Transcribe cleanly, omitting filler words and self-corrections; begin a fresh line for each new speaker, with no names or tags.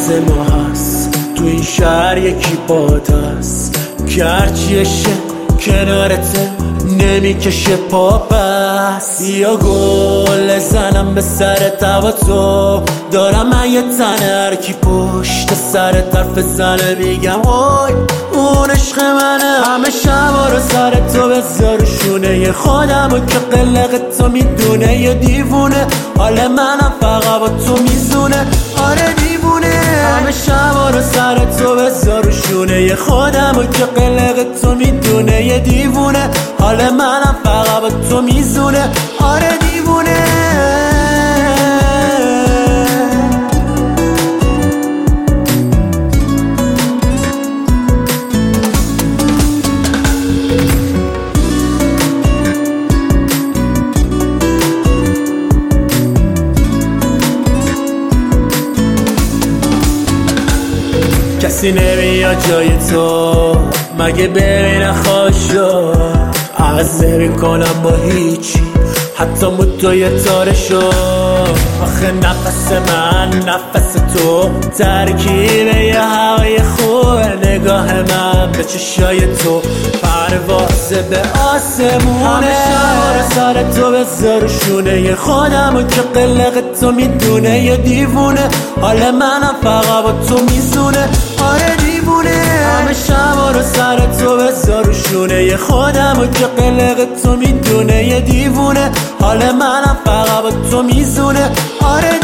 واسه ما هست، تو این شهر یکی باد هست که هرچی عشق کنارته نمیکشه پا بس. یا گل زنم به سر توا تو دارم من یه تنه، هرکی پشت سر طرف زنه میگم وای اون عشق منه. همه شبا رو سر تو بذار شونه خودمو که قلق تو میدونه. یه دیوونه حال منم فقط با تو میزونه، آره دیوونه. همه شبا رو سر تو بذار شونه خودمو که قلق تو میدونه. یه دیوونه حال منم فقط با تو میزونه، آره دیوونه. کسی نمیاد جای تو مگه ببینه خوشو، عوض نمی‌کنم با هیچی حتی مدوی تارشو. آخه نفس من نفس تو ترکیبه یه هوای خوبه، نگاه من به چشای تو پروازه به آسمونه. همه شهر سر تو بذار شونه خودمو که قلق تو میدونه. یه دیوونه حال منم فقط با تو میزونه، آره دیوونه. همه شبا رو سر تو بذار شونه خودمو که قلق تو میدونه. یه دیوونه حال منم فقط با تو میزونه، آره